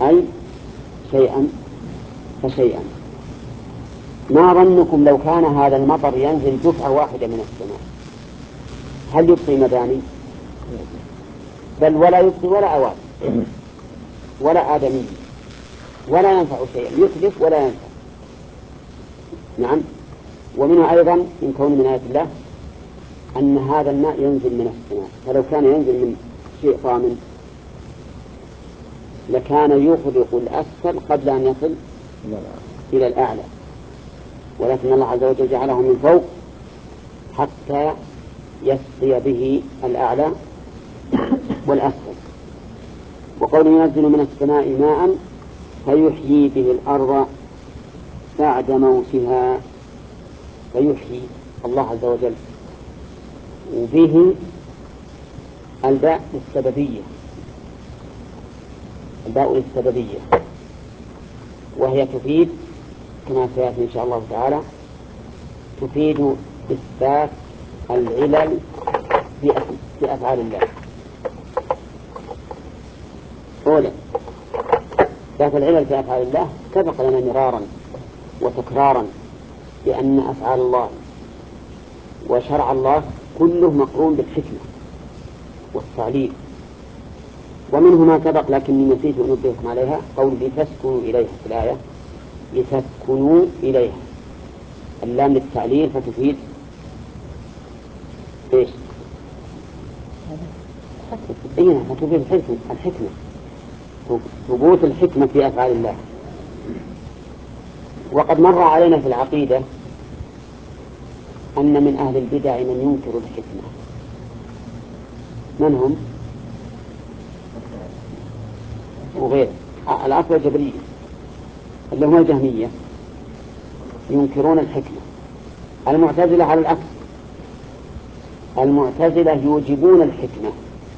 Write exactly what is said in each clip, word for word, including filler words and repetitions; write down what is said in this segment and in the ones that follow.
أي شيئا فشيئا. ما ظنكم لو كان هذا المطر ينزل دفعة واحدة من السماء هل يبقي مباني؟ بل ولا يبقي ولا أواد ولا آدمي ولا ينفع شيئا، يتلف ولا ينفع. نعم. ومنه أيضا من كون من آيات الله أن هذا الماء ينزل من السماء، فلو كان ينزل من شيء طامن لكان يغرق الأسفل قبل أن يصل إلى الأعلى، ولكن الله عز وجل جعله من فوق حتى يسقي به الأعلى والأسفل. وقول ينزل من السماء ماء فيحيي به الأرض بعد موتها، فيحيي الله عز وجل، وبه الباء للسببية، الباء للسببية، وهي تفيد كما سيأتي إن شاء الله تعالى تفيد إثبات العلل في أفعال الله. أولا إثبات العلل في أفعال الله سبق لنا مرارا وتكرارا بأن أفعال الله وشرع الله كله مقرون بالحكمة والتعليل. ومنه ما سبق لكني نسيت أن أنبهكم عليها، قول لتسكنوا إليها في الآية، لتسكنوا إليها، اللام للتعليل فتفيد إيش؟ إيه فتفيد الحكمة، ثبوت الحكمة في أفعال الله. وقد مر علينا في العقيدة أن من أهل البدع من ينكر الحكمة. من هم؟ وغير الأصل الجبرية اللي هم الجهمية ينكرون الحكمة. المعتزلة على العكس، المعتزلة يوجبون الحكمة،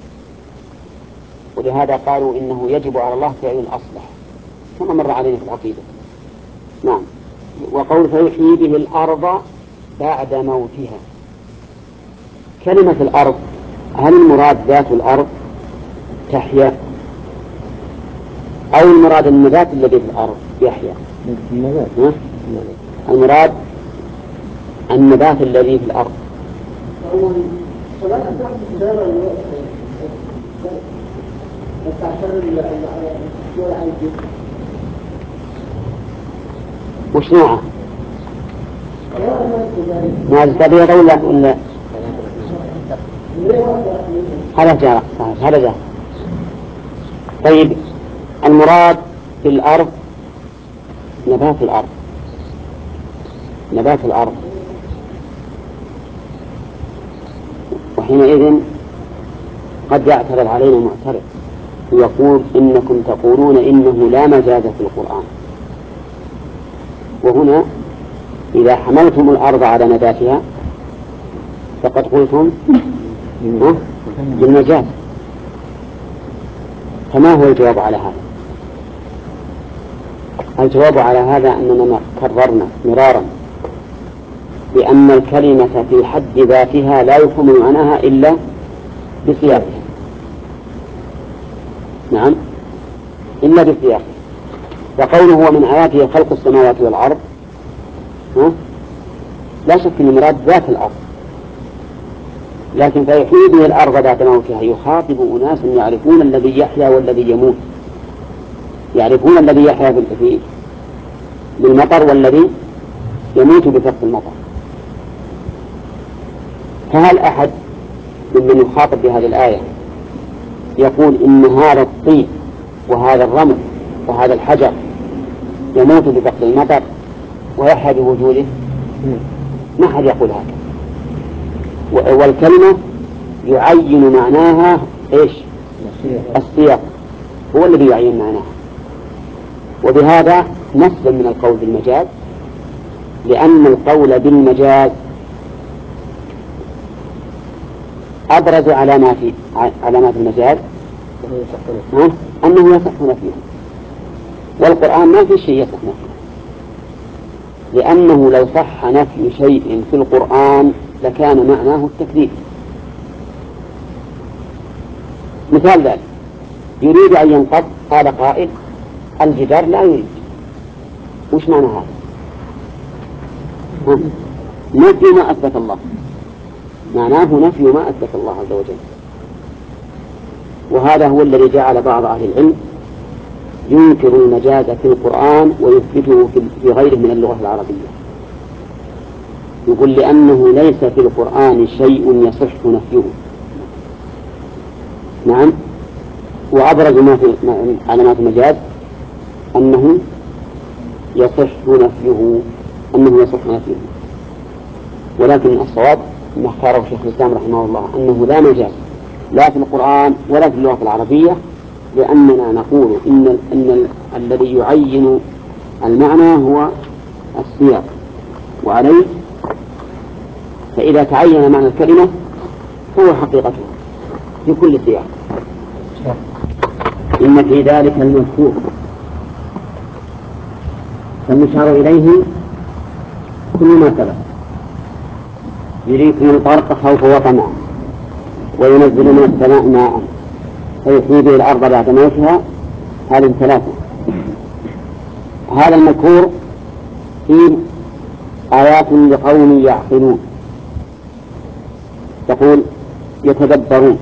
ولهذا قالوا إنه يجب على الله فعل الأصلح كما مر علينا في العقيدة. نعم. وقول فيحيي به الأرض بعد موتها، كلمة الأرض هل المراد ذات الأرض تحيا أو المراد النبات الذي في الأرض يحيا؟ المراد النبات الذي في الأرض. وش نوعه؟ ما تستطيع ولا ولا هذا جاء هذا جاء. طيب المراد في الأرض نبات الأرض، نبات الأرض، وحينئذ قد يعترض علينا معترض ويقول إنكم تقولون إنه لا مجاز في القرآن، وهنا إذا حملتم الأرض على نباتها فقد قلتم بالمجاز. فما هو الجواب على هذا؟ الجواب على هذا أننا كررنا مرارا بأن الكلمة في حد ذاتها لا يفهم معناها إلا بسياقها. نعم، إلا بسياقها. فقوله هو من آياته خلق السماوات والأرض، لا شك أن مراد ذات الأرض، لكن فيحيي به الأرض ذات موتها يخاطب أناس يعرفون الذي يحيا والذي يموت، يعرفون الذي يحيا بالمطر والذي يموت بسقط المطر. فهل أحد ممن يخاطب بهذه الآية يقول إن هذا الطين وهذا الرمل وهذا الحجر يموت بسقط المطر ويحيا بوجوده؟ ما أحد يقول هذا. والكلمة يعين معناها إيش؟ السياق هو الذي يعين معناها. وبهذا نسلم من القول بالمجاز، لأن القول بالمجاز أبرز علامات علامات المجاز أنه يصح نفيه، والقرآن ما في شيء يصح نفيه، لأنه لو صح نفي شيء في القرآن لكان معناه التكذيب. مثال ذلك يريد أن ينقض، قال قائل الجدار لا يريد. وش معنى هذا؟ نفي ما أثبت الله، معناه نفي ما أثبت الله عز وجل. وهذا هو الذي جعل بعض أهل العلم ينكر المجاز في القرآن ويثبته في غيره من اللغة العربية. يقول لأنه ليس في القرآن شيء يصح نفيه. نعم. وأبرز ما في علامات المجاز أنه يصح نفيه أنه يصح نفيه ولكن الصواب ما اختاره شيخ الإسلام رحمه الله أنه لا مجاز لا في القرآن ولا في اللغة العربية، لأننا نقول إن, إن الذي يعين المعنى هو السياق، وعليه فإذا تعين معنى الكلمة هو حقيقته في كل سياق. إن في ذلك المذكور فالمشار إليه كل ما سبق، يريكم البرق خوفا وطمعا وينزل من السماء ماء فيحيي به الأرض بعد موتها. هذه ثلاثة. هذا المذكور فيه آيات لقوم يعقلون، تقول يتدبرون،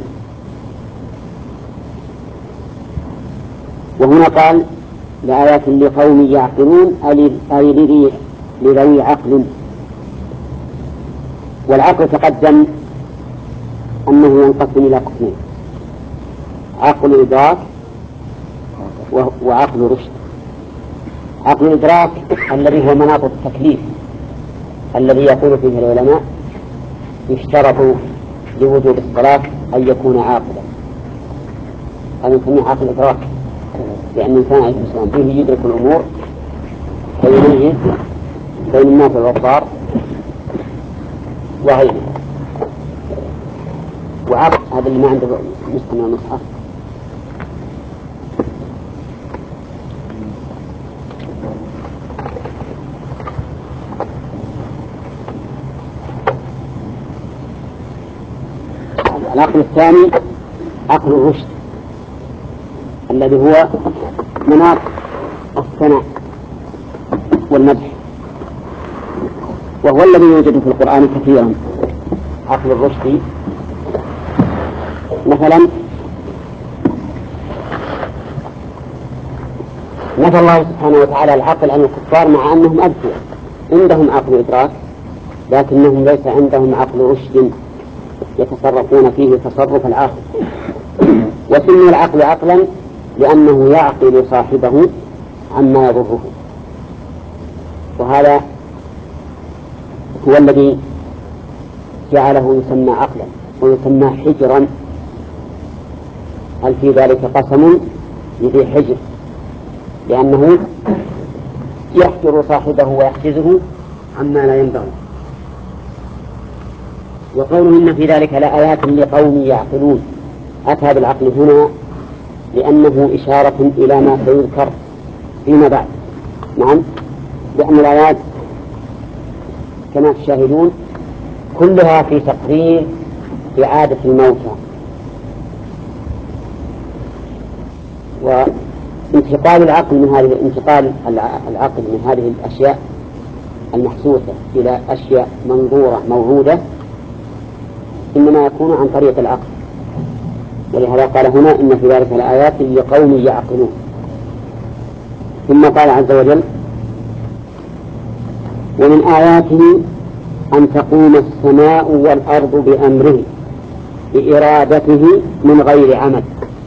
وهنا قال لآيات لقوم يعقلون أي لذوي عقل. والعقل تقدم أنه ينقسم إلى قسمين: عقل إدراك وعقل رشد. عقل الإدراك الذي هو مناط التكليف الذي يقول فيه العلماء يشترط لوجوب الصلاة أن يكون عاقلا. هذا يسمى عقل الإدراك، لأن الإنسان عليه السلام فيه يدرك الأمور فيميز بين الناس والأبصار وغيره. وعقل هذا اللي ما عنده مستمع مصحف. العقل الثاني عقل الرشد الذي هو مناط الثناء والمدح، وهو الذي يوجد في القرآن كثيرا. عقل الرشد مثلا نفى الله سبحانه وتعالى العقل عن الكفار مع أنهم أذكياء عندهم عقل إدراك، لكنهم ليس عندهم عقل رشد يتصرفون فيه تصرف العاقل. وسمي العقل عقلا لأنه يعقل صاحبه عما يضره، وهذا هو الذي جعله يسمى عقلا ويسمى حجرا. هل في ذلك قسم لذي حجر؟ لأنه يحجر صاحبه ويحجزه عما لا ينبغي. وقوله إن في ذلك لآيات لقوم يعقلون أتى بالعقل هنا لأنه إشارة إلى ما سيذكر فيما بعد. نعم، لأن الآيات كما تشاهدون كلها في تقرير إعادة الموتى وانتقال العقل من هذه انتقال العقل من هذه الأشياء المحسوسة إلى أشياء منظورة موجودة إنما يكون عن طريق العقل. ولهذا قال هنا إن في ذلك الآيات لقوم يعقلون. ثم قال عز وجل ومن آياته أن تقوم السماء والأرض بأمره بإرادته من غير عمد.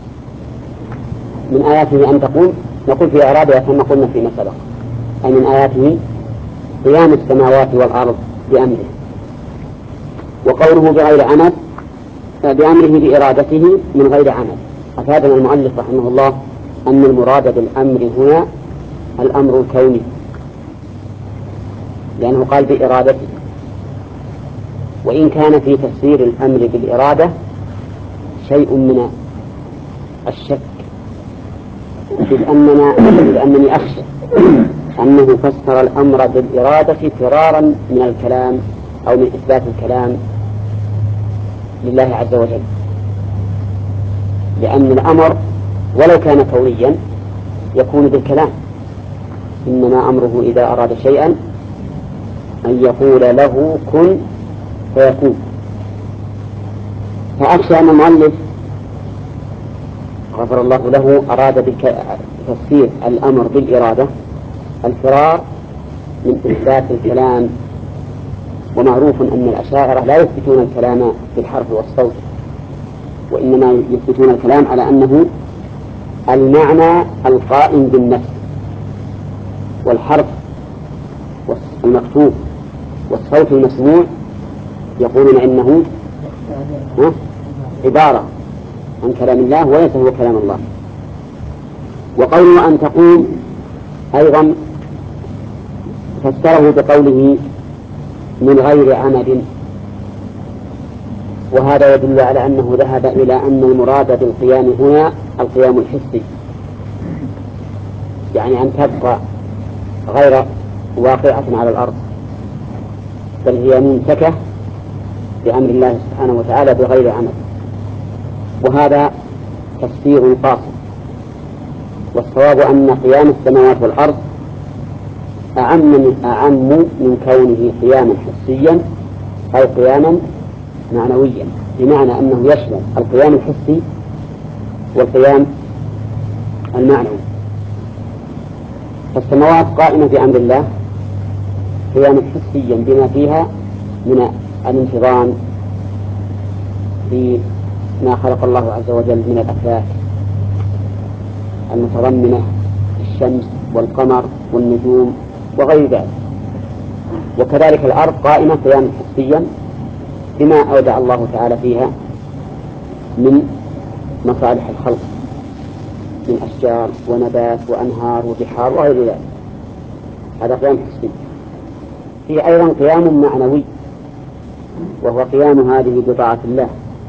من آياته أن تقوم، نقول في إرادة كما قلنا فيما سبق، أي من آياته قيام السماوات والأرض بأمره. وقوله بغير عمد بأمره بإرادته من غير عمد. أفادنا المؤلف رحمه الله أن المراد بالأمر هنا الأمر الكوني، لأنه قال بإرادته. وإن كان في تفسير الأمر بالإرادة شيء من الشك، لأننا لأنني أخشى أنه فسر الأمر بالإرادة فرارا من الكلام أو من إثبات الكلام لله عز وجل، لأن الأمر ولو كان كونيا يكون بالكلام، إنما أمره إذا أراد شيئا أن يقول له كن فيكون. فأخشى أن المؤلف غفر الله له أراد بتفسير الأمر بالإرادة الفرار من إثبات الكلام. ومعروف أن الأشاعرة لا يثبتون الكلام بالحرف والصوت، وإنما يثبتون الكلام على أنه المعنى القائم بالنفس، والحرف المكتوب والصوت المسموع يقولون إنه عبارة عن كلام الله وليس هو كلام الله. وقوله أن تقوم أيضا فسره بقوله من غير عمد، وهذا يدل على أنه ذهب إلى أن المراد بالقيام هنا القيام الحسي، يعني أن تبقى غير واقعة على الأرض، بل هي ممسكة بأمر الله سبحانه وتعالى بغير عمد. وهذا تفسير قاصر، والصواب أن قيام السماوات والأرض أعم من, أعم من كونه قياما حسيا أو قياما معنويا، بمعنى أنه يشمل القيام الحسي والقيام المعنوي. فالسماوات قائمة بأمر الله قياما حسيا بما فيها من الانتظام في ما خلق الله عز وجل من الأفلاك المتضمنة الشمس والقمر والنجوم وغير ذلك. وكذلك الأرض قائمة قياما حسيا بما أودع الله تعالى فيها من مصالح الخلق من أشجار ونبات وأنهار وبحار وغير ذلك، هذا قيام حسي. في أيضا قيام معنوي، وهو قيام هذه بطاعة الله،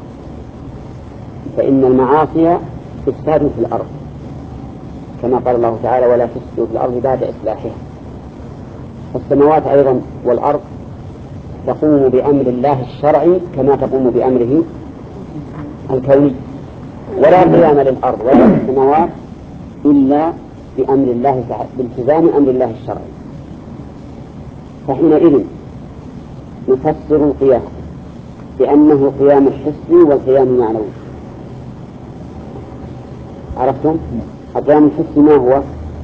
فإن المعاصي تفسد في الأرض كما قال الله تعالى ولا تفسدوا في الأرض بعد إصلاحها. فالسماوات أيضا والأرض تقوم بأمر الله الشرعي كما تقوم بأمره الكوني، ولا قيام للأرض ولا للسماوات إلا بأمر الله تعالى بالتزام أمر الله الشرعي. فحينئذ نفسر القيام بأنه قيام الحسي والقيام المعنوي. عرفتم؟ القيام الحسي ما هو؟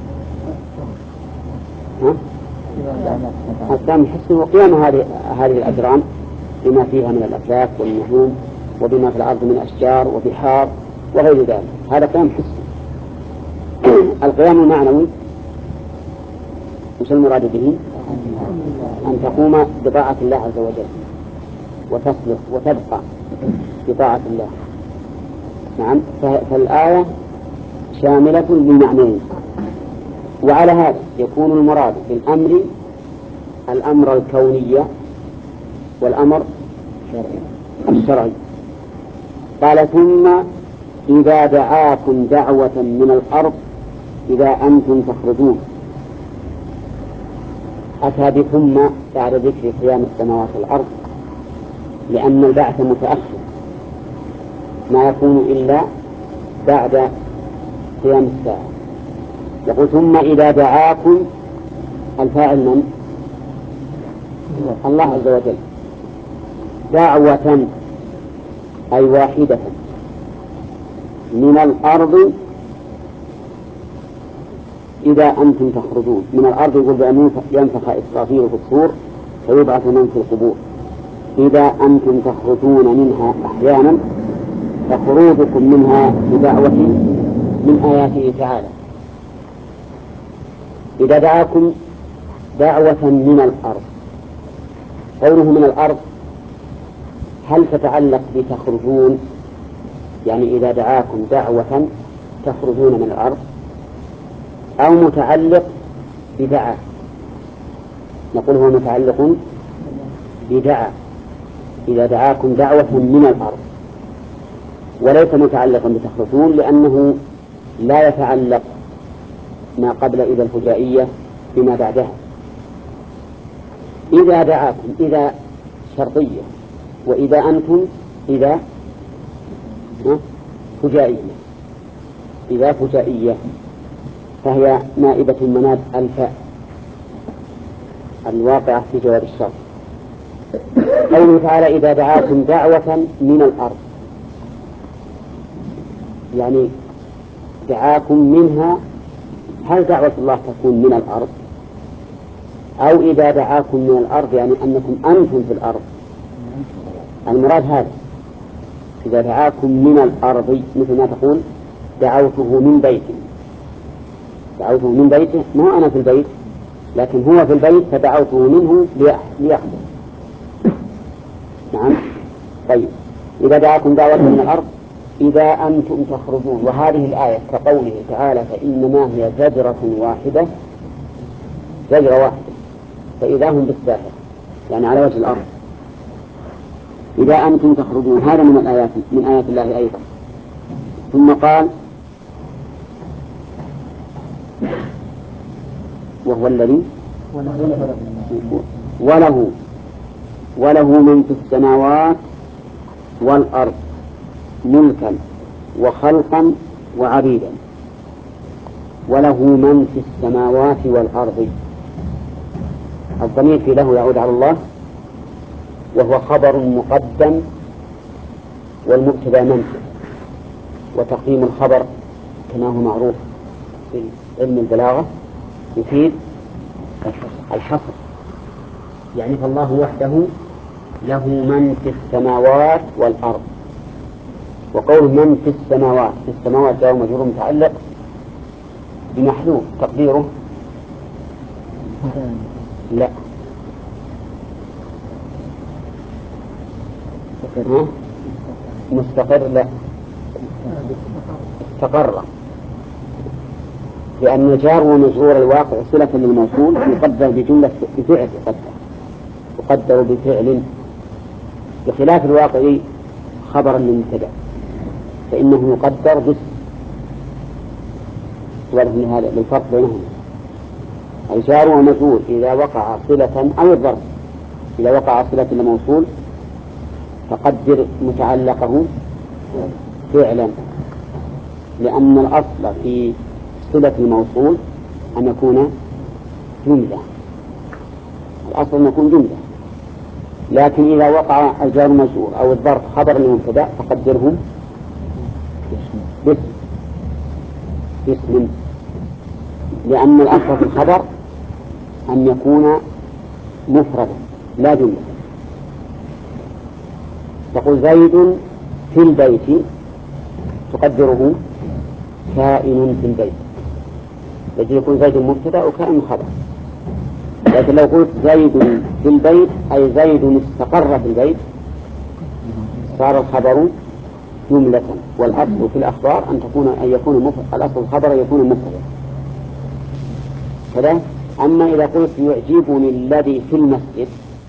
ها؟ القيام الحسي هو قيام هذه هذه الأجرام بما فيها من الأفلاك والنجوم وبما في الأرض من أشجار وبحار وغير ذلك، هذا قيام حسي. القيام المعنوي مش المراد به أن تقوم بطاعة الله عز وجل وتصلح وتبقى بطاعة الله. نعم، فالآية شاملة للمعنيين. وعلى هذا يكون المراد بالأمر الأمر الكوني والأمر الشرعي. قال ثم إذا دعاكم دعوة من الأرض إذا أنتم تخرجون. أتى بثم بعد ذكر قيام السماوات والأرض، لأن البعث متأخر ما يكون إلا بعد قيام الساعة. يقول ثم إذا دعاكم، الفاعل من؟ الله عز وجل. دعوة أي واحدة من الأرض إذا أنتم تخرجون. من الأرض يقول بأن ينفخ إسرافيل في الصور فيبعث من في القبور. إذا أنتم تخرجون منها أحيانا، فخروجكم منها بدعوة من آياته تعالى. إذا دعاكم دعوة من الأرض، قوله من الأرض هل تتعلق بتخرجون، يعني إذا دعاكم دعوة تخرجون من الأرض، أو متعلق بدعا؟ نقول هو متعلق بدعا، إذا دعاكم دعوة من الأرض، وليس متعلقا بتخرجون، لأنه لا يتعلق ما قبل إذا الفجائية بما بعدها. إذا دعاكم إذا شرطية، وإذا أنتم إذا فجائية، إذا فجائية. فهي نائبة مناد الفاء الواقعة في جواب الشرط. قوله تعالى إذا دعاكم دعوة من الأرض، يعني دعاكم منها، هل دعوة الله تكون من الأرض أو إذا دعاكم من الأرض يعني أنكم أنتم في الأرض؟ المراد هذا، إذا دعاكم من الأرض مثل ما تقول دعوته من بيته، دعوته من بيته، ما أنا في البيت لكن هو في البيت فدعوته منه ليحضر. نعم. طيب إذا دعاكم دعوة من الأرض إذا أنتم تخرجون، وهذه الآية كقوله تعالى فإنما هي زجرة واحدة، زجرة واحدة فإذا هم بالساحة يعني على وجه الأرض. إذا أنتم تخرجون هذا من الآيات من آيات الله أيضا. ثم قال وهو الذي وله وله من في السماوات والأرض ملكا وخلقا وعبيدا. وله من في السماوات والأرض، الضمير في له يعود على الله، وهو خبر مقدم والمبتدا من، وتقديم الخبر كما هو معروف في علم البلاغة يفيد الحصر، يعني فالله وحده له من في السماوات والأرض. وقول من في السماوات، في السماوات جاء مجرور متعلق بمحذوف تقديره لا مستقر، لا استقر، لأن الجار ومجرور الواقع صلة للموصول يقدر بجملة بفعل، يقدر يقدر بفعل، بخلاف الواقع خبرا للمبتدأ فإنه يقدر باسم. هذا للفرق بينهما. الجار ومجرور إذا وقع صلة أو الظرف إذا وقع صلة للموصول فقدر متعلقه فعلا، لأن الأصل في صلة الموصول أن يكون جملة، الأصل أن يكون جملة، لكن إذا وقع الجار مجرور أو الظرف خبر للمبتدأ فقدره باسم باسم لأن الأصل في الخبر أن يكون مفردا لا جملة. تقول زيد في البيت تقدره كائن في البيت، الذي يكون زيد مبتدأ وكائن خبر. لكن لو قلت زيد في البيت أي زيد استقر في البيت صار الخبر جملة، والأصل في الأخبار أن تكون أن يكون مفرد، الأصل الخبر يكون مفردا كذا. أما إذا قلت يعجبني الذي في المسجد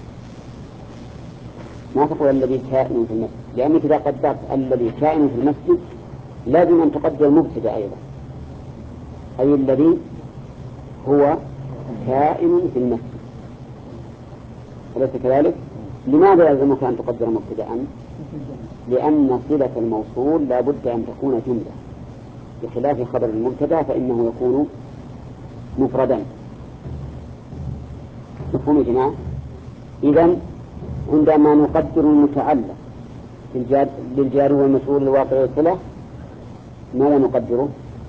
ما تقول الذي كائن في المسجد، لأنك إذا قدرت الذي كائن في المسجد لازم أن تقدر مبتدأ أيضا، أي الذي هو كائن في المسجد، أليس كذلك؟ لماذا يلزمك أن تقدر مبتدأ؟ لأن صلة الموصول لا بد أن تكون جملة، بخلاف خبر المبتدأ فإنه يكون مفردا. مفهوم يا جماعة؟ إذن عندما نقدر المتعلق للجار والمجرور الواقع والصلة ماذا نقدره؟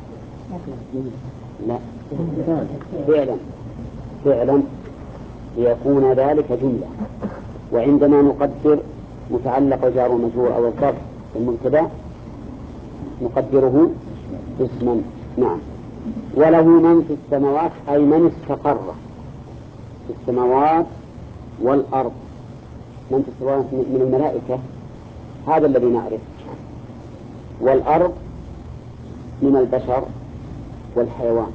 لا فعلا فعلا ليكون ذلك جملة. وعندما نقدر متعلق جار ومجرور أو الظرف المبتدأ نقدره اسما. نعم. وله من في السماوات أي من استقر في السماوات والأرض. من في السماوات من الملائكة هذا الذي نعرف، والأرض من البشر والحيوان.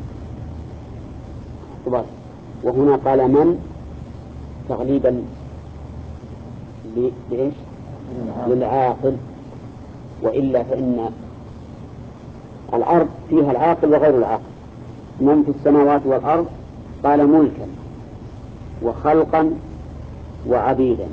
وهنا قال من تغليبا لإيش؟ للعاقل، وإلا فإن الأرض فيها العاقل وغير العاقل. من في السماوات والأرض قال ملكا وخلقا وعبيدا.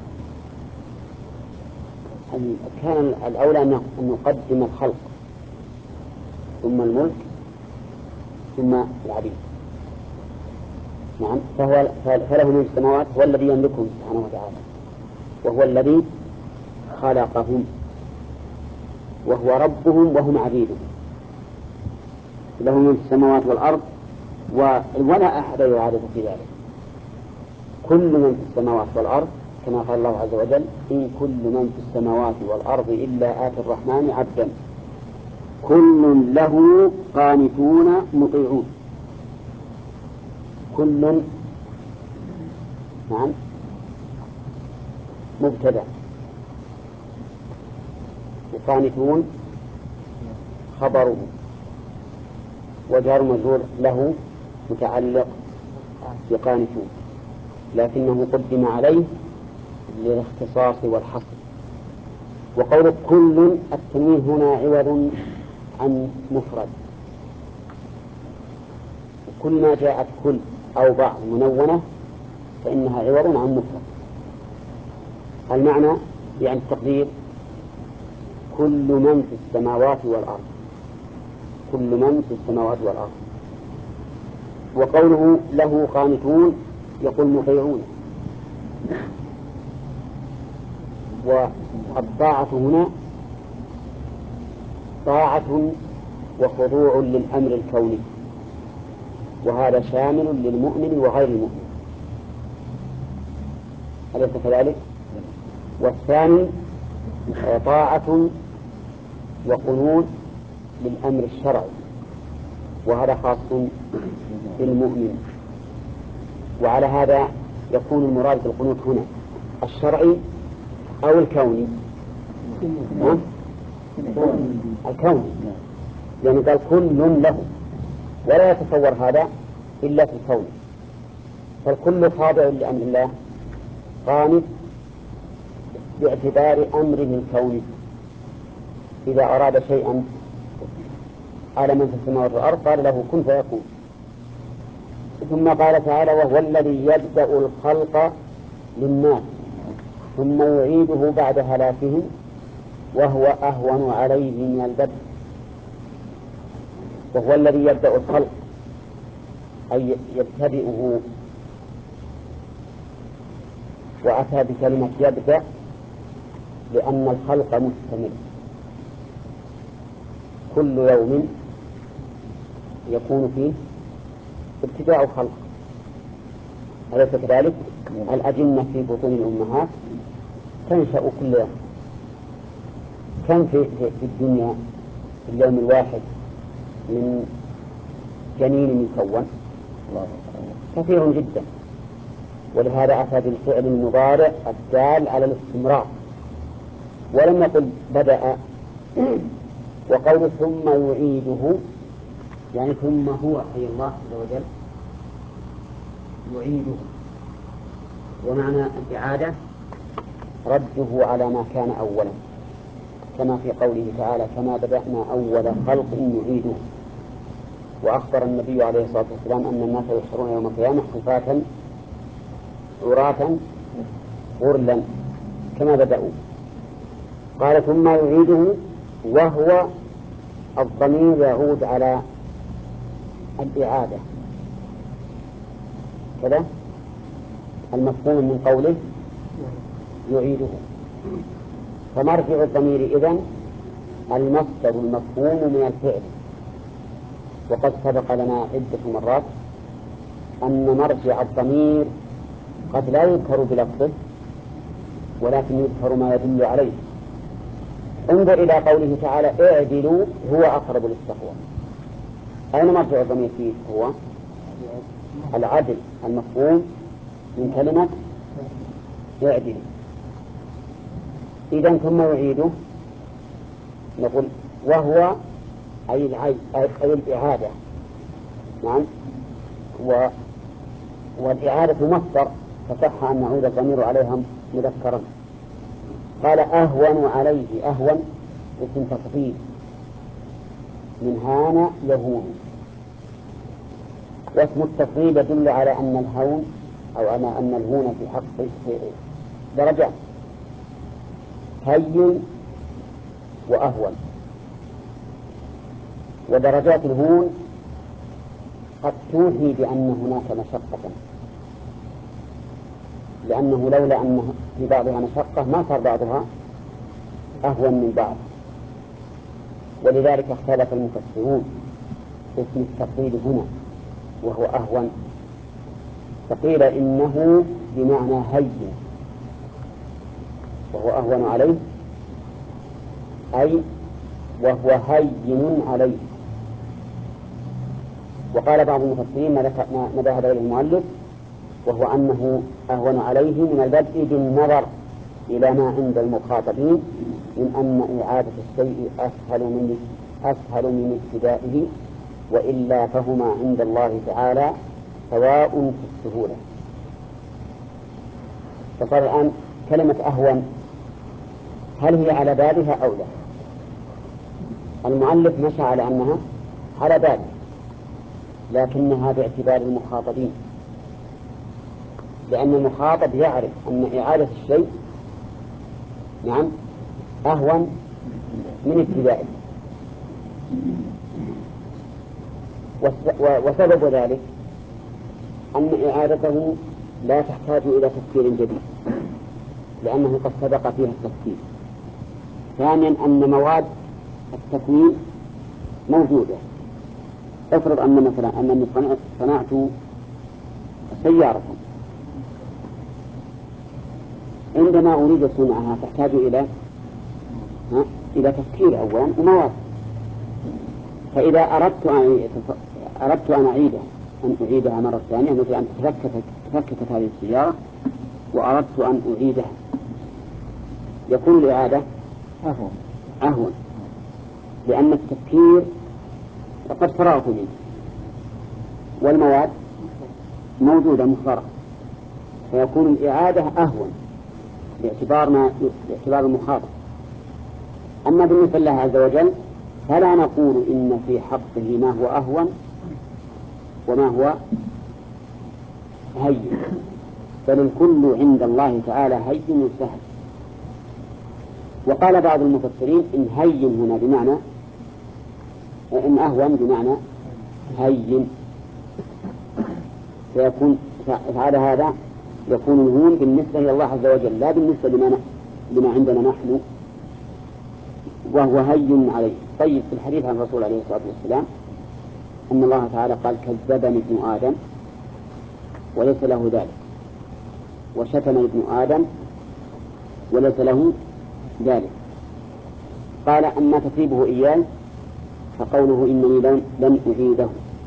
كان الأولى أن نقدم الخلق ثم الملك ثم العبيد. نعم، فهو فله من السماوات هو الذي يملكهم سبحانه وتعالى، وهو الذي خلقهم، وهو ربهم وهم عبيده. له من السماوات والأرض ولا أحد يعارض في ذلك. كل من في السماوات والأرض كما قال الله عز وجل: إن كل من في السماوات والأرض إلا آتي الرحمن عبدا كل له قانتون مطيعون. كل نعم مبتدأ، وقانتون خبره، وجار مجرور له متعلق بقانتون، لكنه قدم عليه للاختصاص والحصر. وقول كل التنوين هنا عوض عن مفرد، كل ما جاءت كل أو بعض منونة فإنها عوض عن مفرد. المعنى يعني التقدير: كل من في السماوات والأرض، كل من في السماوات والأرض. وقوله له قانتون يقول مطيعون. والطاعة هنا طاعة وخضوع للأمر الكوني، وهذا شامل للمؤمن وغير المؤمن، أليس كذلك؟ والثاني طاعة وقنوت للأمر الشرعي، وهذا خاص بالمؤمن. وعلى هذا يكون المراد بالقنوت هنا الشرعي أو الكوني؟ الكوني، يعني قال كل له، ولا يتصور هذا إلا في الكون. فالكل خاضع لأمر الله قانت باعتبار أمره الكوني. إذا أراد شيئا على من في السماوات والأرض قال له كن فيكون. ثم قال تعالى: وهو الذي يبدأ الخلق للناس ثم يعيده بعد هلاكهم وهو أهون عليه من البدء. وهو الذي يبدأ الخلق أي يبتدئه، وأتى بكلمة يبدأ لأن الخلق مستمر، كل يوم يكون فيه ابتداء الخلق، أليس كذلك؟ الأجنة في بطون الأمهات تنشأ كل يوم. كم في, في الدنيا في اليوم الواحد من جنين يكون؟ كثير جدا. ولهذا أتى بالفعل المضارع الدال على الاستمرار، ولم يقل بدأ. وقول ثم يعيده يعني ثم هو أي الله عز وجل يعيده، ومعنى الإعادة رده على ما كان أولا، كما في قوله تعالى: كما بدأنا أول خلق نعيده. وأخبر النبي عليه الصلاة والسلام أن الناس يحشرون يوم القيامة حفاة عراة غرلا كما بدأوا. قال ثم يعيده، وهو الضمير يعود على الإعادة كذا المفهوم من قوله يعيده. فمرجع الضمير إذن المصدر المفهوم من الفعل. وقد سبق لنا عدة مرات أن مرجع الضمير قد لا يذكر بلفظه ولكن يذكر ما يدل عليه. انظر إلى قوله تعالى: اعدلوا هو أقرب للتقوى. أين مرجع الضمير فيه؟ هو العدل المفهوم من كلمة اعدلوا. إذن ثم يعيده نقول وهو أي, العي... أي الإعادة. نعم. و... والإعادة مصدر فصح أن نعود الضمير عليها مذكرا. قال أهون عليه، أهون اسم تفضيل من هان يهون، واسم التفضيل يدل على أن الهون أو على أن الهون في حق درجات، هين وأهون. ودرجات الهون قد توحي بأن هناك مشقة، لأنه لولا أن في بعضها مشقة ما صار بعضها أهون من بعض. ولذلك اختلف المفسرون في اسم الثقيل هنا وهو أهون، فقيل إنه بمعنى هين وهو أهون عليه، أي وهو هين عليه. وقال بعض المفسرين ما ذهب إليه المؤلف وهو أنه أهون عليه من البدء بالنظر إلى ما عند المخاطبين من أن إعادة الشيء أسهل من أسهل من ابتدائه، وإلا فهما عند الله تعالى سواء في السهولة. فصار الآن كلمة أهون هل هي على بالها أو لا؟ المؤلف مشى على أنها على باله، لكنها باعتبار المخاطبين، لأن المخاطب يعرف أن إعادة الشيء نعم أهون من ابتدائه. وسبب ذلك أن إعادته لا تحتاج إلى تفكير جديد، لأنه قد سبق فيها التفكير. ثانيا أن مواد التكوين موجودة. افرض أن مثلا أنني صنعت سيارة، عندما أريد صنعها تحتاج إلى إلى تفكير أولا ومواد. فإذا أردت أن أردت أن أعيدها أن أعيدها مرة ثانية، مثل أن تفككت تفككت هذه السيارة وأردت أن أعيدها، يكون الإعادة أهون أهون لأن التفكير قد فرغت منه والمواد موجودة مفرغة، فيكون الإعادة أهون باعتبار ما باعتبار المخاطب. أما بالنسبة لله عز وجل فلا نقول إن في حقه ما هو أهون وما هو هين، بل الكل عند الله تعالى هين وسهل. وقال بعض المفسرين إن هين هنا بمعنى إن أهون بمعنى هين، فيكون فعلى هذا يكون الهون بالنسبة إلى الله عز وجل لا بالنسبة لما, لما عندنا نحن، وهو هين عليه. طيب في الحديث عن الرسول عليه الصلاة والسلام أن الله تعالى قال كذبني ابن آدم وليس له ذلك، وشتم ابن آدم وليس له ذلك. قال أما تكذيبه إياه فقوله إنني لن أعيده،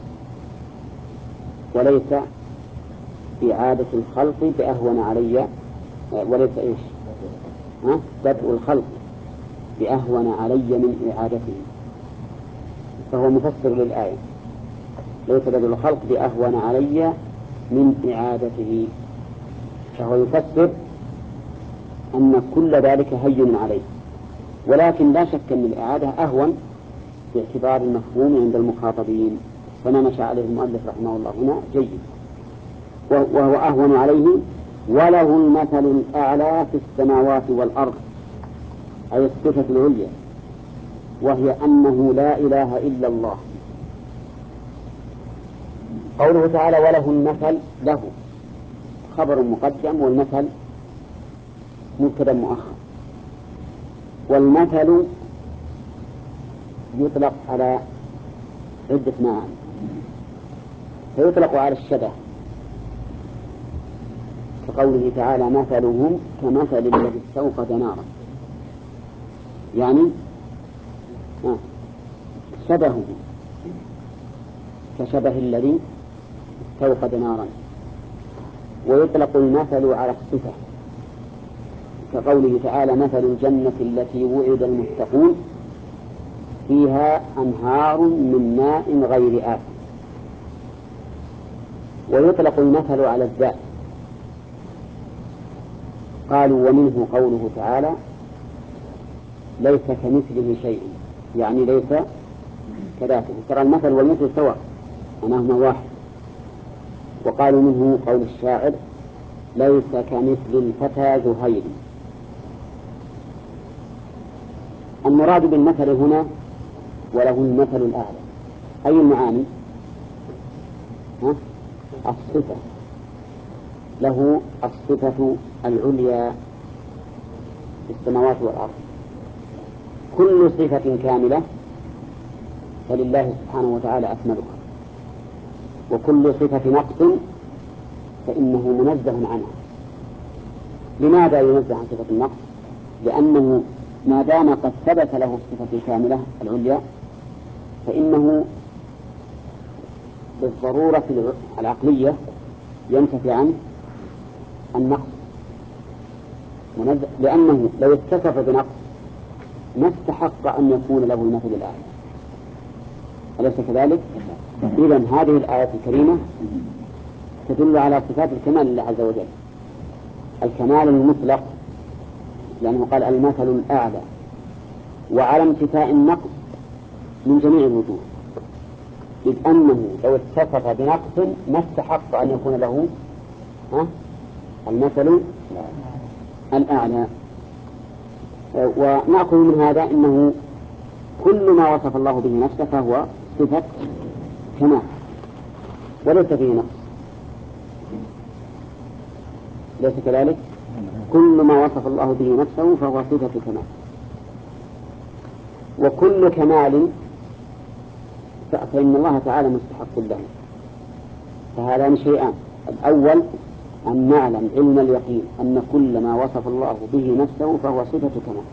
وليس إعادة الخلق بأهون علي، وليس إيش ها بدء الخلق بأهون علي من إعادته، فهو مفسر للآية ليس بدء الخلق بأهون علي من إعادته، فهو يفسر أن كل ذلك هين عليه، ولكن لا شك أن الإعادة أهون باعتبار المفهوم عند المخاطبين، فما مشى عليه المؤلف رحمه الله هنا جيد. وهو أهون عليه وله المثل الأعلى في السماوات والأرض، أي الصفة العليا، وهي أنه لا إله إلا الله. قوله تعالى وله المثل، له خبر مقدم والمثل مبتدأ مؤخر. والمثل يطلق على عدة معاني، فيطلق على الشبه كقوله تعالى مثلهم كمثل الذي استوقد نارا، يعني شبهه كشبه الذي استوقد نارا. ويطلق المثل على الصفة كقوله تعالى مثل الجنة التي وعد المتقون فيها أنهار من ماء غير آسن. ويطلق المثل على الذات، قالوا ومنه قوله تعالى ليس كمثله شيء، يعني ليس كذاته، ترى المثل والمثل سواء معناهما واحد. وقالوا منه قول الشاعر ليس كمثل الفتى زهير. المراد بالمثل هنا وله المثل الأعلى أي المعاني؟ الصفة، له الصفة العليا في السماوات والأرض. كل صفة كاملة فلله سبحانه وتعالى أكملها، وكل صفة نقص فإنه منزه عنها. لماذا ينزه عن صفة النقص؟ لأنه ما دام قد ثبت له الصفة الكاملة العليا فإنه بالضرورة العقلية ينتفي عنه النقص، لأنه لو اتصف بنقص ما استحق أن يكون له المثل الأعلى، أليس كذلك؟ إذن هذه الآية الكريمة تدل على صفات الكمال لله عز وجل، الكمال المطلق، لأنه قال المثل الأعلى، وعلى انتفاء النقص من جميع الوجوه، إذ أنه لو اتصف بنقص ما استحق أن يكون له ها المثل الأعلى. ونأخذ من هذا أنه كل ما وصف الله به نفسه فهو صفة كمال وليس فيه نقص، ليس كذلك؟ كل ما وصف الله به نفسه فهو صفة كمال، وكل كمال فإن الله تعالى مستحق له. فهذان شيئان: الأول أن نعلم علم اليقين أن كل ما وصف الله به نفسه فهو صفة كمال.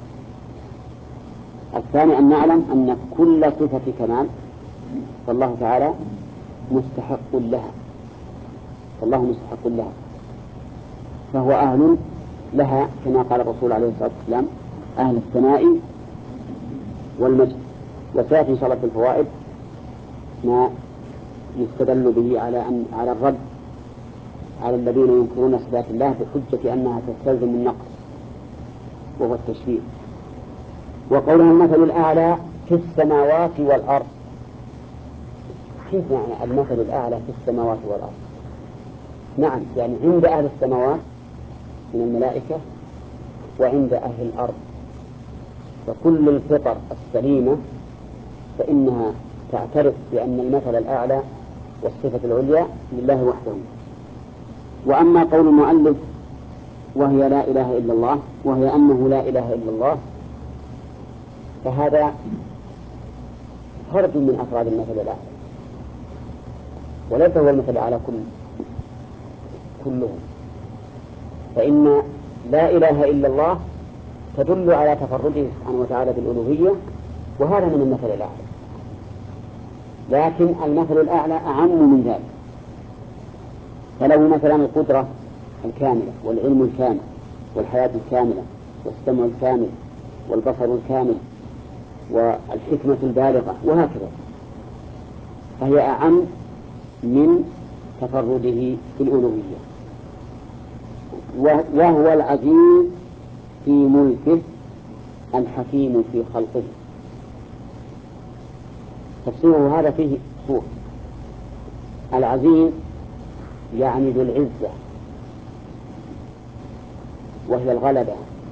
الثاني أن نعلم أن كل صفة كمال فالله تعالى مستحق لها، فالله مستحق لها فهو أهل لها، كما قال الرسول عليه الصلاة والسلام: أهل الثناء والمجد. وسيأتي إن شاء الله في الفوائد ما يستدل به على أن على الرد على الذين ينكرون صفات الله بحجة أنها تستلزم النقص وهو التشبيه. وقولها المثل الأعلى في السماوات والأرض، كيف يعني المثل الأعلى في السماوات والأرض؟ نعم، يعني عند أهل السماوات من الملائكة وعند أهل الأرض، فكل الفطر السليمة فإنها تعترف بأن المثل الأعلى والصفة العليا لله وحده. وأما قول المؤلف وهي لا إله إلا الله، وهي أنه لا إله إلا الله، فهذا فرد من أفراد المثل الأعلى، وليس هو المثل الأعلى كل كله، فإن لا إله إلا الله تدل على تفرده سبحانه وتعالى بالألوهية، وهذا من المثل الأعلى. لكن المثل الأعلى أعم من ذلك، فله مثلا القدرة الكاملة والعلم الكامل والحياة الكاملة والسمع الكامل والبصر الكامل والحكمة البالغة وهكذا، فهي أعم من تفرده بالألوهية. وهو العزيز في ملكه الحكيم في خلقه. تفسيره هذا فيه صور. العزيز يعني ذو العزة، وهي الغلبة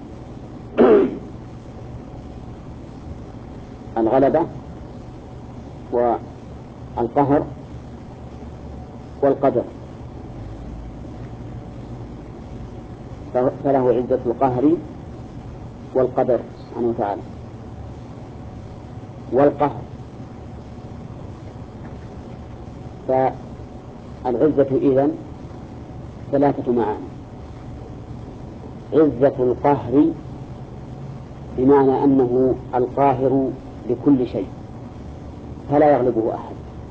الغلبة والقهر والقدر، فله عزة القهر والقدر سبحانه وتعالى. والقهر، فالعزة إذن ثلاثة معاني: عزة القهر بمعنى أنه القاهر لكل شيء فلا يغلبه أحد.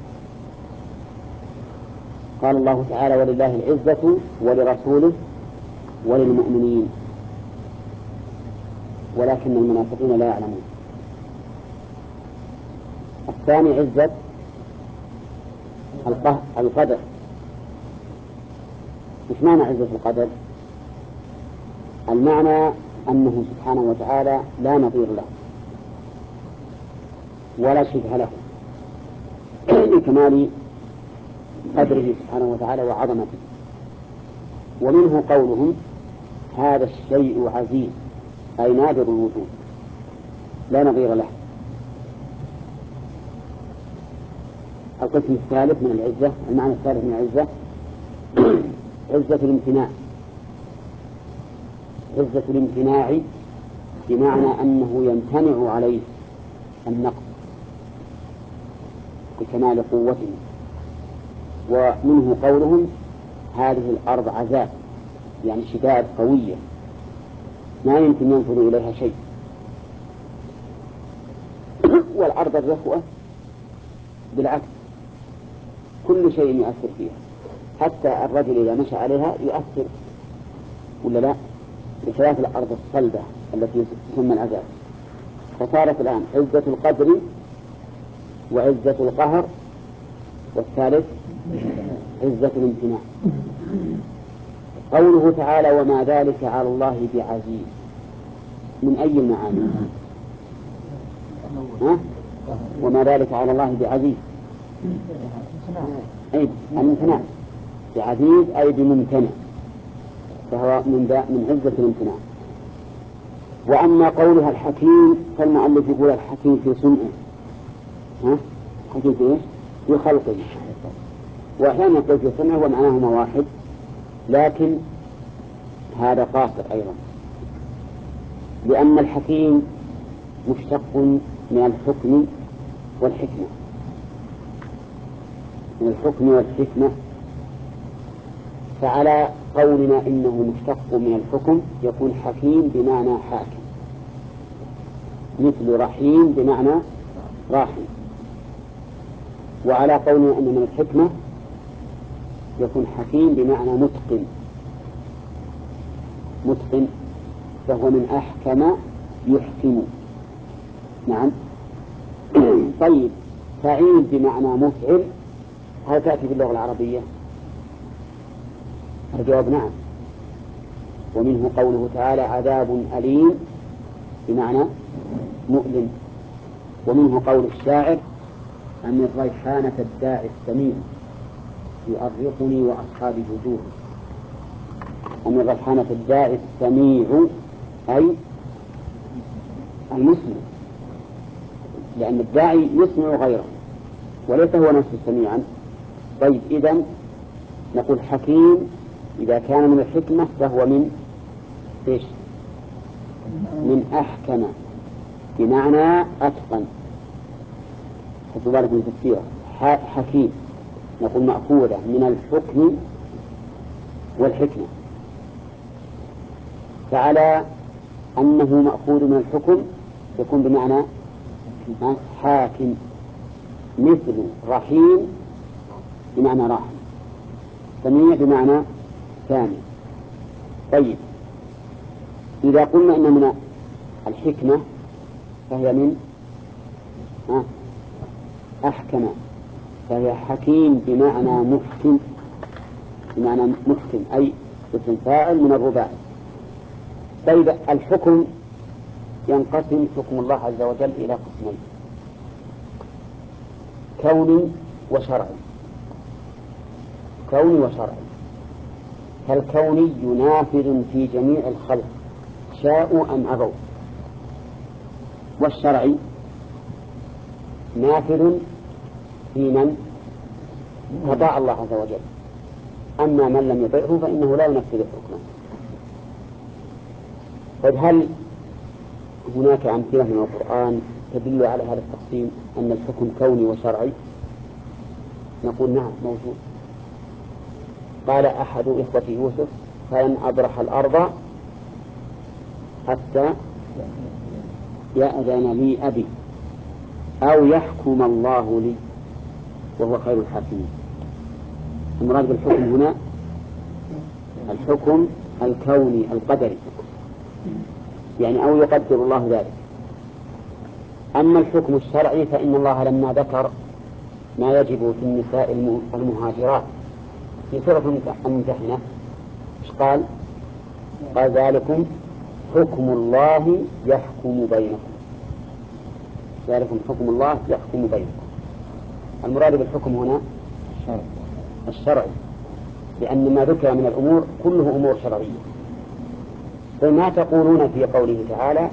قال الله تعالى: ولله العزة ولرسوله وللمؤمنين ولكن المنافقين لا يعلمون. الثاني عزة القدر. مش معنى عزة القدر؟ المعنى أنه سبحانه وتعالى لا نظير له ولا شبه له لكمال قدره سبحانه وتعالى وعظمته. ومنه قولهم: هذا الشيء عزيز، أي نادر الوجود لا نظير له. القسم الثالث من العزة، المعنى الثالث من العزة عزة الامتناع. عزة الامتناع بمعنى أنه يمتنع عليه النقص بكمال قوته. ومنه قولهم هذه الأرض عذاب، يعني شداد قوية ما يمكن ينفذ إليها شيء. والأرض الرخوة بالعكس كل شيء يؤثر فيها، حتى الرجل إذا مشى عليها يؤثر ولا لا، بخلاف الأرض الصلبة التي تسمى العذاب. فصارت الآن عزة القدر وعزة القهر، والثالث عزة الامتناع. قوله تعالى وما ذلك على الله بعزيز، من أي المعاني؟ ها؟ وما ذلك على الله بعزيز أي الامتناع، بعزيز أي بممتنع، فهو من, من عزة الامتناع. وأما قولها الحكيم فالمؤلف يقول الحكيم في صنعه، ها؟ حكيم في إيش؟ في خلقه، وأحيانا يقول في صنعه ومعناهما واحد، لكن هذا قاصر أيضا، لأن الحكيم مشتق من الحكم والحكمة، من الحكم والحكمة. فعلى قولنا إنه مشتق من الحكم يكون حكيم بمعنى حاكم، مثل رحيم بمعنى راحم. وعلى قولنا إنه من الحكمة يكون حكيم بمعنى متقن، متقن فهو من أحكم يحكم. نعم. طيب فعيل بمعنى مفعل هل تأتي باللغة العربية؟ الجواب نعم. ومنه قوله تعالى عذاب أليم بمعنى مؤلم. ومنه قول الشاعر أن الريحانة الداعي السميع يؤرقني وأصحابي هجوم. أن الريحانة الداعي السميع أي المسلم، لأن الداعي يسمع غيره وليس هو نفسه سميعا. طيب إذن نقول حكيم إذا كان من الحكمة فهو من إيش؟ من أحكم بمعنى أتقن. خذوا بالك من تفسيره حكيم نقول مأخوذة من الحكم والحكمة، فعلى أنه مأخوذ من الحكم يكون بمعنى حاكم، مثل رحيم بمعنى راحم، سميع بمعنى سامع. طيب إذا قلنا إن من الحكمة فهي من أحكم، فهي حكيم بمعنى محكم، بمعنى محكم أي اسم فاعل من الرباعي. طيب الحكم ينقسم حكم الله عز وجل إلى قسمين، كوني وشرعي. كوني وشرعي، فالكوني نافذ في جميع الخلق شاءوا أم أبوا، والشرعي نافذ في من أطاع الله عز وجل، أما من لم يطعه فإنه لا ينفذ حكمه. طيب هل هناك أمثلة من القرآن تدل على هذا التقسيم أن الحكم كوني وشرعي؟ نقول نعم موجود. قال أحد إخوة يوسف فإن أبرح الأرض حتى يأذن لي أبي أو يحكم الله لي وهو خير الحاكمين. المراد بالحكم هنا الحكم الكوني القدري، يعني أو يقدر الله ذلك. أما الحكم الشرعي فإن الله لما ذكر ما يجب في النساء المهاجرات في سورة الممتحنة إيش قال؟ قال ذلكم حكم الله يحكم بينكم، ذلكم حكم الله يحكم بينكم. المراد بالحكم هنا الشرعي، لأن ما ذكر من الأمور كله أمور شرعية. فما تقولون في قوله تعالى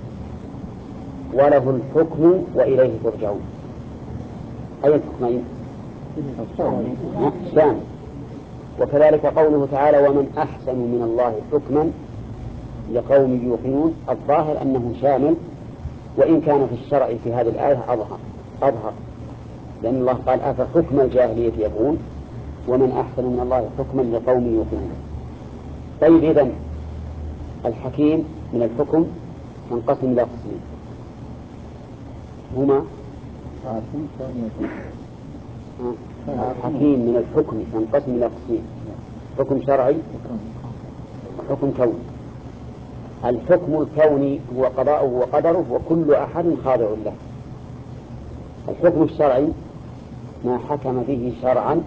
وله الحكم وإليه ترجعون؟ أي الحكمين؟ شامل. وكذلك قوله تعالى ومن أحسن من الله حكما لقوم يوقنون، الظاهر أنه شامل، وإن كان في الشرع في هذه الآية أظهر أظهر لأن الله قال أفحكم الجاهلية يبغون ومن أحسن من الله حكما لقوم يوقنون. طيب إذن الحكيم من الحكم ينقسم إلى قسمين، هما الحكيم من الحكم ينقسم إلى قسمين، حكم شرعي وحكم كوني. الحكم الكوني هو قضاؤه وقدره وكل أحد خاضع له. الحكم الشرعي ما حكم به شرعا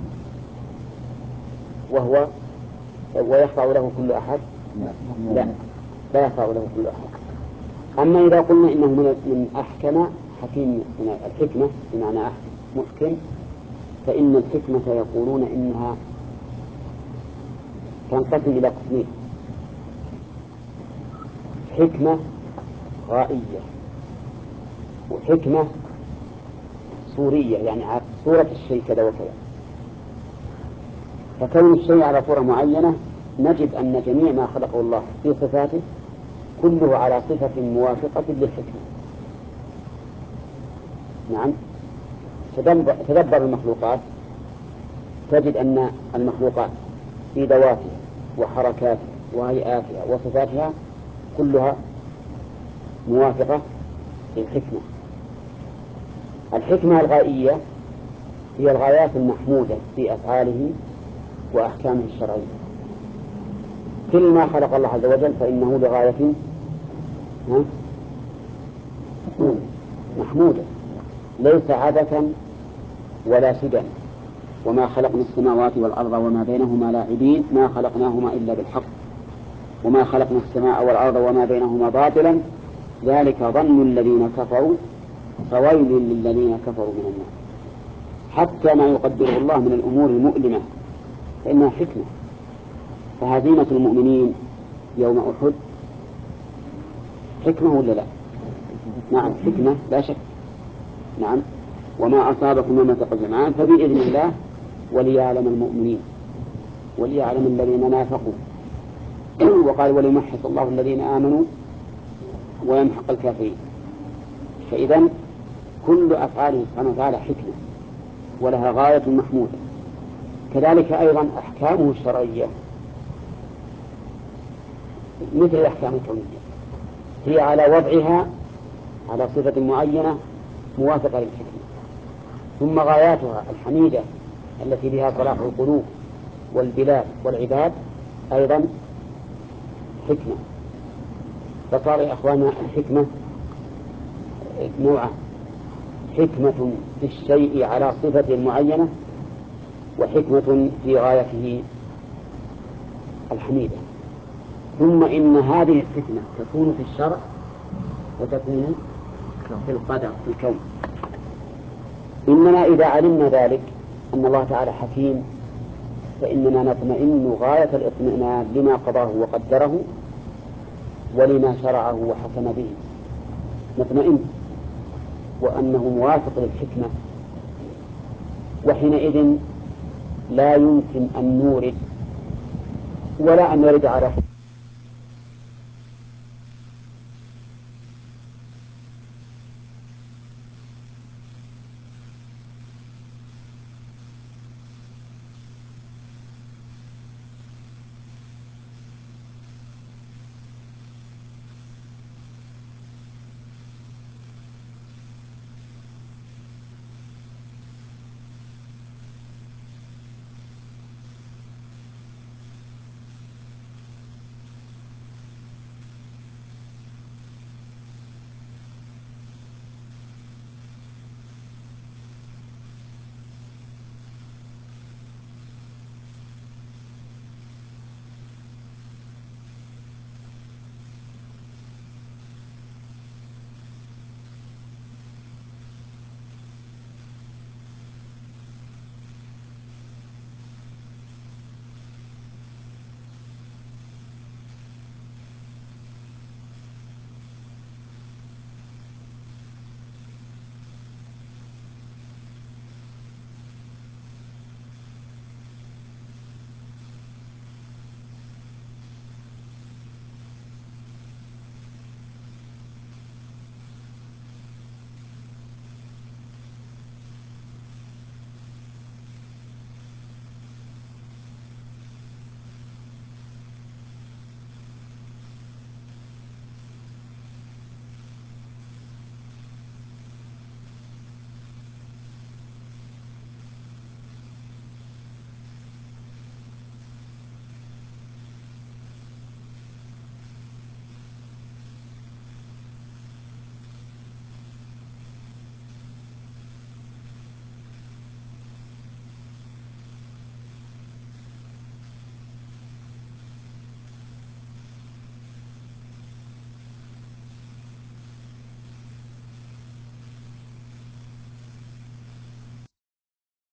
وهو ويخضع له كل أحد، لا لا يخضع له كل أحد. أما إذا قلنا إنه من أحكم حكيم من الحكمة بمعنى محكم، فإن الحكمة يقولون إنها تنقسم إلى قسمين، حكمة غائية وحكمة صورية، يعني على صورة الشيء كذا وكذا. فكون الشيء على صورة معينة نجد أن جميع ما خلقه الله في صفاته كله على صفة موافقة للحكمة. نعم، تدبر المخلوقات تجد أن المخلوقات في ذواتها وحركاتها وهيئاتها وصفاتها كلها موافقة للحكمة. الحكمة الغائية هي الغايات المحمودة في أفعاله وأحكامه الشرعية. كل ما خلق الله عز وجل فإنه لغاية محمودة، ليس عبثا ولا سدى. وما خلقنا السماوات والأرض وما بينهما لاعبين ما خلقناهما إلا بالحق وما خلقنا السماء والأرض وما بينهما باطلا ذلك ظن الذين كفروا فويل للذين كفروا من النار. حتى ما يقدره الله من الأمور المؤلمة فإنها حكمة. فهزيمة المؤمنين يوم أحد حكمة ولا لا؟ نعم حكمة لا شك. نعم، وما أصابكم يوم التقى الجمعان فبإذن الله وليعلم المؤمنين وليعلم الذين نافقوا. وقال وليمحص الله الذين آمنوا ويمحق الكافرين. فإذن كل أفعاله سبحانه وتعالى حكمة ولها غاية محمودة. كذلك أيضا أحكامه الشرعية مثل الأحكام الكونية هي على وضعها على صفة معينة موافقة للحكمة. ثم غاياتها الحميدة التي بها صلاح القلوب والبلاد والعباد أيضا حكمة. فصار يا أخوانا الحكمة نوعان، حكمة في الشيء على صفة معينة وحكمة في غايته الحميدة. ثم إن هذه الحكمة تكون في الشرع وتكون في القدر في الكون. إننا إذا علمنا ذلك أن الله تعالى حكيم فإننا نطمئن غاية الاطمئنان لما قضاه وقدره ولما شرعه وحكم به، نطمئن وأنه موافق للحكمة. وحينئذ لا يمكن أن نورد ولا أن نرد على